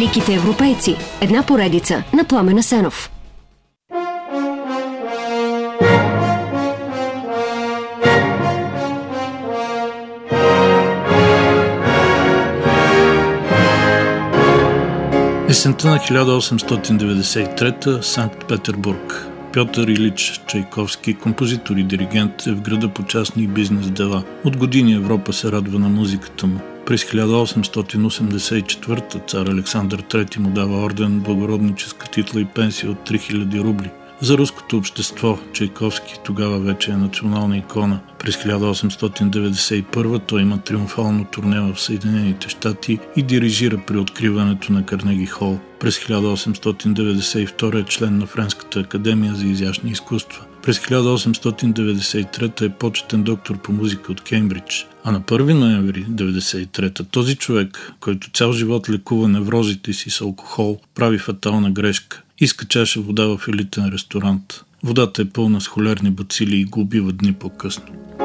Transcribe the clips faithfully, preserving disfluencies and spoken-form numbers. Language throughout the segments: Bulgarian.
Великите европейци. Една поредица на Пламен Асенов. Есента на хиляда осемстотин деветдесет и трета, Санкт Петербург. Пьотър Илич Чайковски, композитор и диригент, е в града по частни и бизнес дела. От години Европа се радва на музиката му. През хиляда осемстотин осемдесет и четвърта цар Александър трети му дава орден, благородническа титла и пенсия от три хиляди рубли. За руското общество Чайковски тогава вече е национална икона. През хиляда осемстотин деветдесет и първа той има триумфално турне в Съединените щати и дирижира при откриването на Карнеги Хол. През хиляда осемстотин деветдесет и втора е член на Френската академия за изящни изкуства. През хиляда осемстотин деветдесет и трета е почетен доктор по музика от Кеймбридж. А на първи ноември деветдесет и трета този човек, който цял живот лекува неврозите си с алкохол, прави фатална грешка. Иска чаша вода в елитен ресторант. Водата е пълна с холерни бацили и го убива дни по-късно.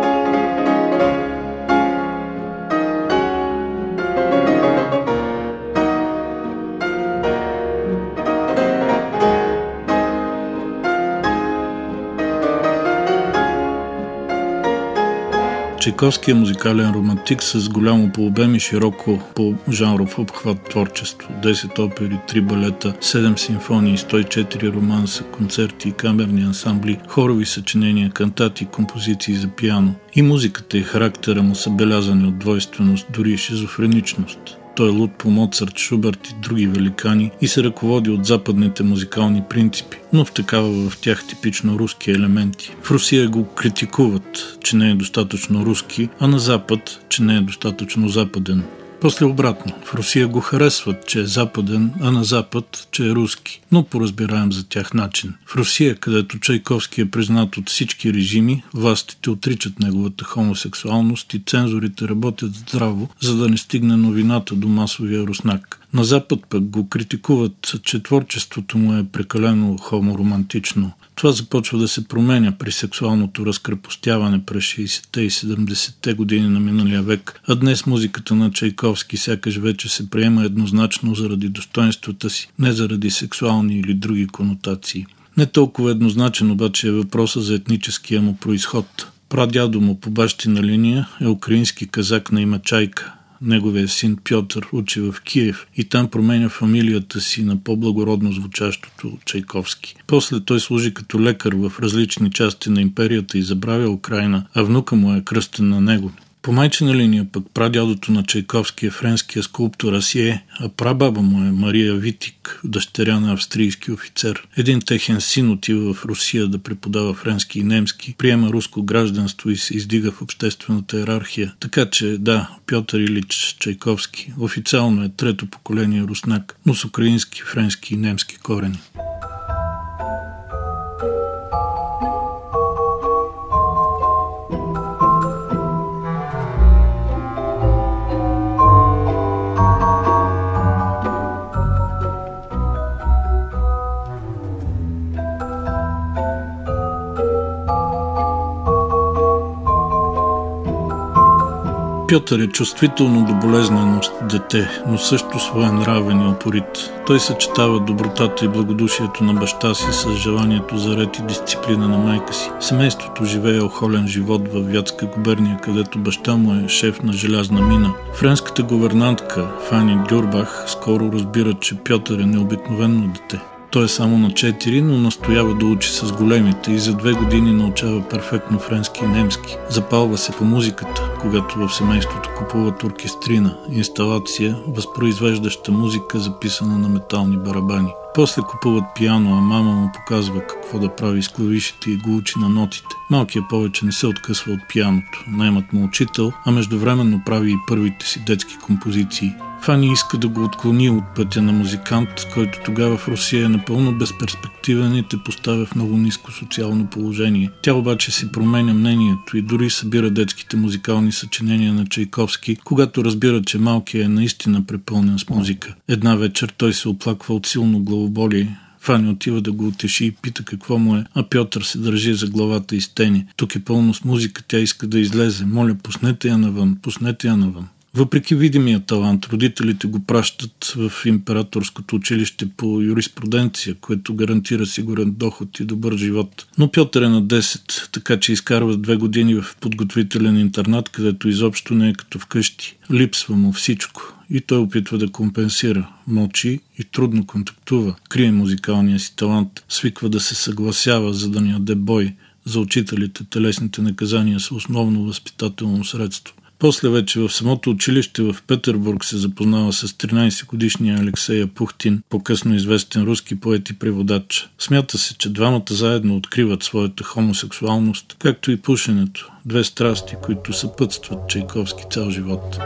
Чайковски е музикален романтик с голямо по обем и широко по жанров обхват творчество. десет опери, три балета, седем симфонии, сто и четири романса, концерти и камерни ансамбли, хорови съчинения, кантати, композиции за пиано. И музиката и характера му са белязани от двойственост, дори шизофреничност. Той е луд по Моцарт, Шуберт и други великани и се ръководи от западните музикални принципи, но втъкава в тях типично руски елементи. В Русия го критикуват, че не е достатъчно руски, а на Запад, че не е достатъчно западен. После обратно, в Русия го харесват, че е западен, а на Запад, че е руски, но поразбираем за тях начин. В Русия, където Чайковски е признат от всички режими, властите отричат неговата хомосексуалност и цензорите работят здраво, за да не стигне новината до масовия руснак. На Запад пък го критикуват, че творчеството му е прекалено хоморомантично. Това започва да се променя при сексуалното разкрепостяване през шейсетте и седемдесетте години на миналия век, а днес музиката на Чайковски сякаш вече се приема еднозначно заради достоинствата си, не заради сексуални или други конотации. Не толкова еднозначен обаче е въпроса за етническия му произход. Прадядо му по бащина линия е украински казак на име Чайка. Неговия син Пьотър учи в Киев и там променя фамилията си на по-благородно звучащото Чайковски. После той служи като лекар в различни части на империята и забравя Украйна, а внука му е кръстен на него. По майчина линия пък прадядото на Чайковски е френския скулптор Асие, а прабаба му е Мария Витик, дъщеря на австрийски офицер. Един техен син отива в Русия да преподава френски и немски, приема руско гражданство и се издига в обществената йерархия. Така че, да, Пьотър Илич Чайковски официално е трето поколение руснак, но с украински, френски и немски корени. Пьотър е чувствително до болезненост дете, но също своенравен и упорит. Той съчетава добротата и благодушието на баща си с желанието за ред и дисциплина на майка си. Семейството живее охолен живот в Вятска губерния, където баща му е шеф на желязна мина. Френската гувернантка Фани Дюрбах скоро разбира, че Пьотър е необикновено дете. Той е само на четири, но настоява да учи с големите и за две години научава перфектно френски и немски. Запалва се по музиката, когато в семейството купуват оркестрина, инсталация, възпроизвеждаща музика, записана на метални барабани. После купуват пиано, а мама му показва какво да прави с клавишите и го учи на нотите. Малкият повече не се откъсва от пианото. Наймат му учител, а междувременно прави и първите си детски композиции. Фани иска да го отклони от пътя на музикант, който тогава в Русия е напълно безперспективен и те поставя в много ниско социално положение. Тя обаче си променя мнението и дори събира детските музикални съчинения на Чайковски, когато разбира, че малкият е наистина препълнен с музика. Една вечер той се оплаква от силно главоболие. Фани отива да го утеши и пита какво му е, а Пьотър се държи за главата и стени. Тук е пълно с музика, тя иска да излезе. Моля, пуснете я навън, пуснете я навън. Въпреки видимия талант, родителите го пращат в императорското училище по юриспруденция, което гарантира сигурен доход и добър живот. Но Пьотър е на десет, така че изкарва две години в подготвителен интернат, където изобщо не е като вкъщи. Липсва му всичко. И той опитва да компенсира. Мълчи и трудно контактува. Крие музикалния си талант. Свиква да се съгласява, за да ни яде бой. За учителите телесните наказания са основно възпитателно средство. После вече в самото училище в Петербург се запознава с тринайсетгодишния Алексей Апухтин, по-късно известен руски поет и преводач. Смята се, че двамата заедно откриват своята хомосексуалност, както и пушенето, две страсти, които съпътстват Чайковски цял живот.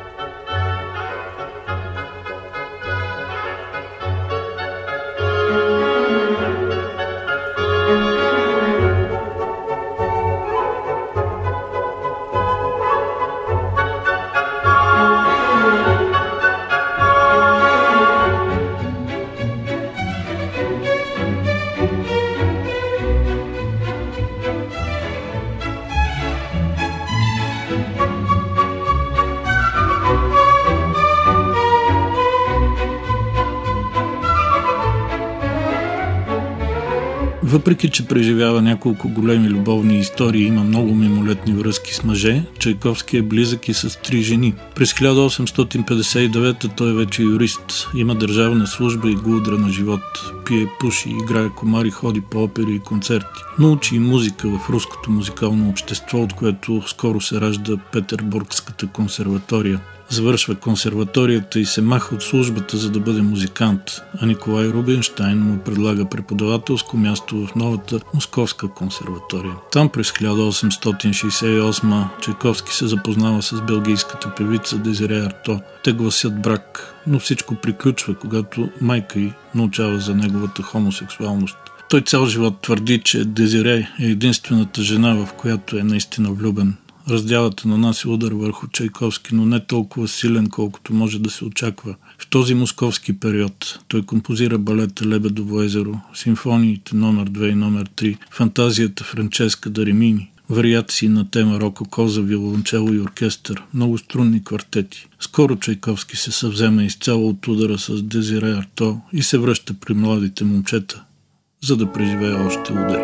Въпреки че преживява няколко големи любовни истории и има много мимолетни връзки с мъже, Чайковски е близък и с три жени. През хиляда осемстотин петдесет и девета той вече е юрист, има държавна служба и го удря на живот. Пие, пуши, играе комари, ходи по опери и концерти. Научи и музика в руското музикално общество, от което скоро се ражда Петербургската консерватория. Завършва консерваторията и се маха от службата, за да бъде музикант, а Николай Рубинщайн му предлага преподавателско място в новата Московска консерватория. Там през хиляда осемстотин шейсет и осма Чайковски се запознава с белгийската певица Дезире Арто. Те гласят брак, но всичко приключва, когато майка й научава за неговата хомосексуалност. Той цял живот твърди, че Дезире е единствената жена, в която е наистина влюбен. Раздялата нанася удар върху Чайковски, но не толкова силен, колкото може да се очаква. В този московски период той композира балета Лебедово езеро, симфониите номер две и номер три, фантазията Франческа да Римини, вариации на тема рококо за виолончело и оркестър, много струнни квартети. Скоро Чайковски се съвзема изцяло от удара с Дезире Арто и се връща при младите момчета, за да преживее още удари.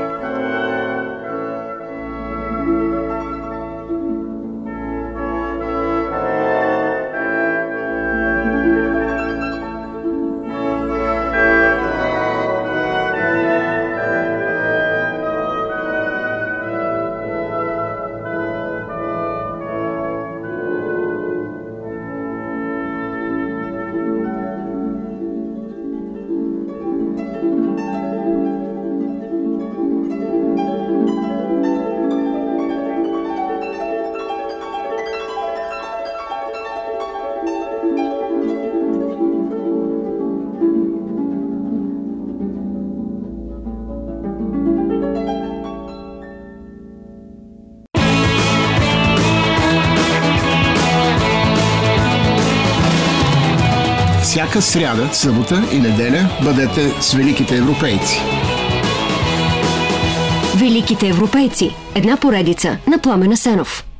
Всяка сряда, събота и неделя бъдете с великите европейци. Великите европейци. Една поредица на Пламен Асенов.